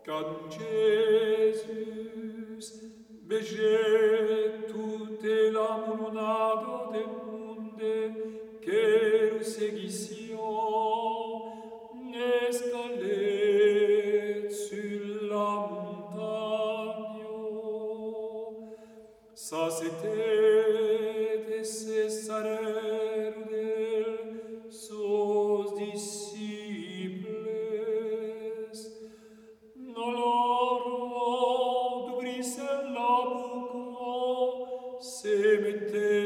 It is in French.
Quand Jesus vegetute la mulunado de munde che lo seguission escalet sulla montagno, sa c'était et cessarent del sos disciples. Se mette